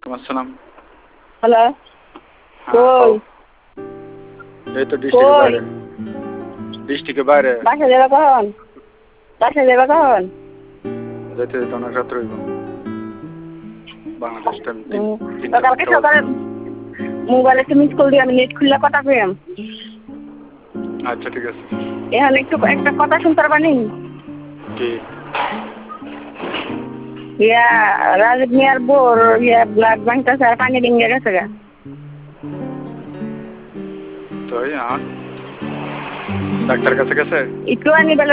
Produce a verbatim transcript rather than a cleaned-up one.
আসসালাম। হ্যালো হ্যাঁ, কই কও। এই তো ডিস্ট্রিক্টের কই বাইরে। ডিস্ট্রিক্টের বাইরে। বাসা যাবা কখন বাসা যাবা কখন যেতে যেতে অনেক রাত হইব। বাংলাদেশ টাইম তিন উম, তো তিনটা কালকে চারটা সকালে বাজে। মোবাইলে একটু মিস কল দিয়ে আমি নেট খুললে কথা পেলাম। আচ্ছা ঠিক আছে। এখন একটু একটা কথা শুনতে পারবানি? কি? ইয়া রাজীব মিয়ার বোর ইয়া ব্লাড ব্যাংকটা স্যার পানি ভেঙে গেছে গা। তো এই আন ডাক্তার কাছে গেছে? একটু আনি